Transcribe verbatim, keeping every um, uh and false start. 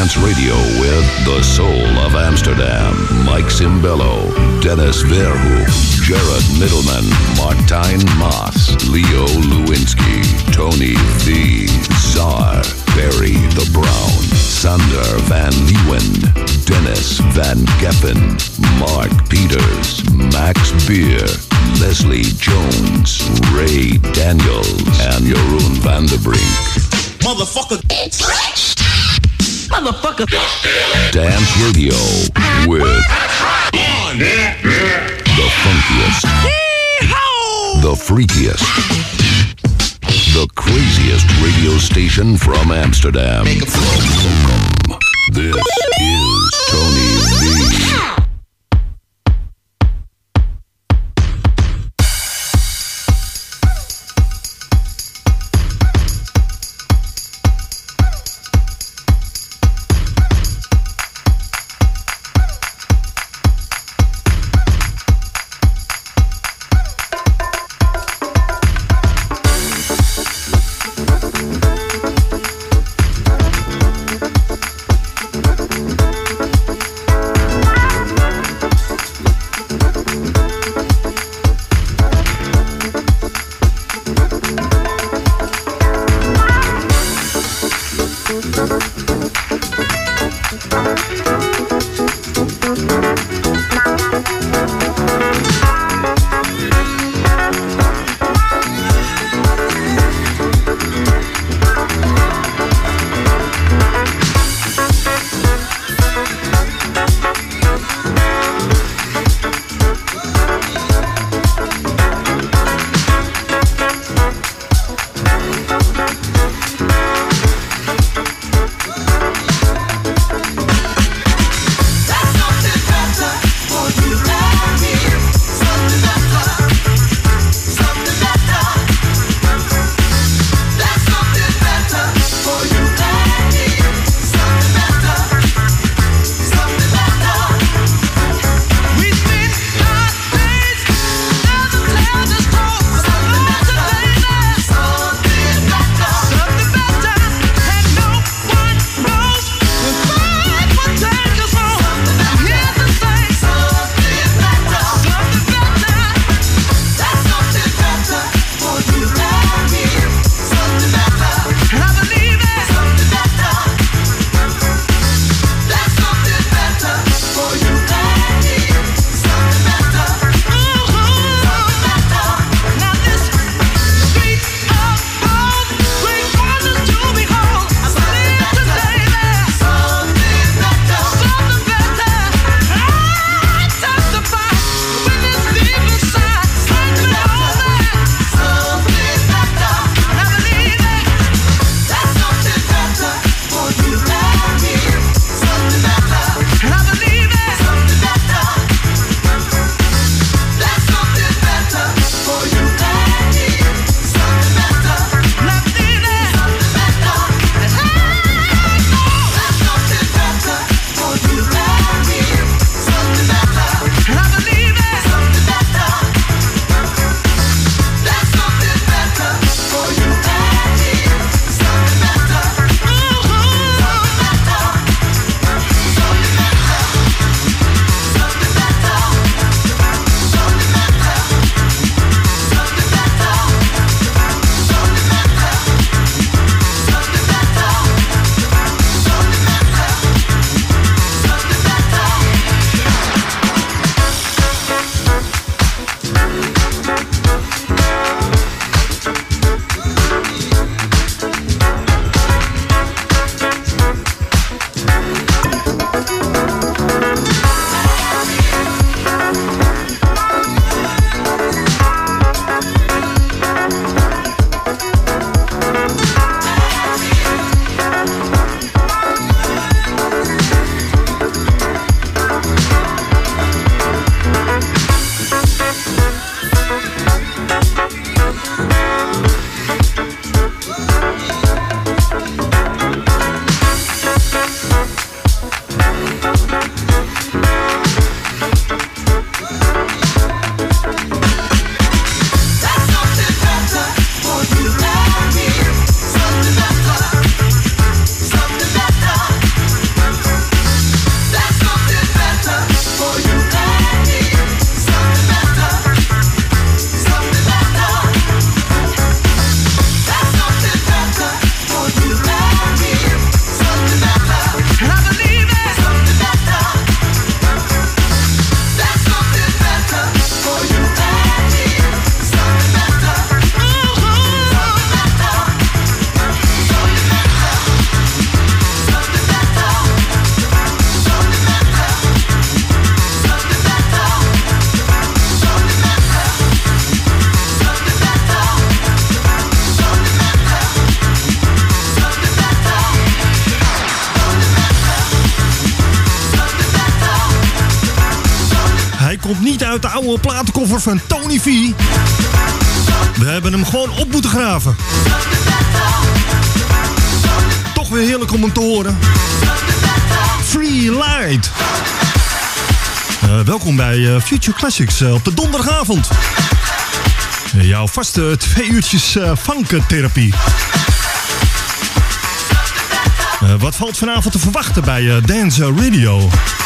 Trance Radio with the soul of Amsterdam, Mike Simbello, Dennis Verhoek, Jared Middleman, Martijn Maas, Leo Lewinsky, Tony V, Czar, Barry the Brown, Sander van Leeuwen, Dennis van Geffen, Mark Peters, Max Beer, Leslie Jones, Ray Daniels, and Jeroen van der Brink. Motherfucker. Motherfucker. Dance Radio with the funkiest, the freakiest, the craziest radio station from Amsterdam. Welcome. This is Tony V. komt niet uit de oude platenkoffer van Tony V. We hebben hem gewoon op moeten graven. Toch weer heerlijk om hem te horen. Free Light. Uh, welkom bij uh, Future Classics uh, op de donderdagavond. Uh, jouw vaste twee uurtjes uh, funktherapie. Uh, wat valt vanavond te verwachten bij uh, Dance Radio?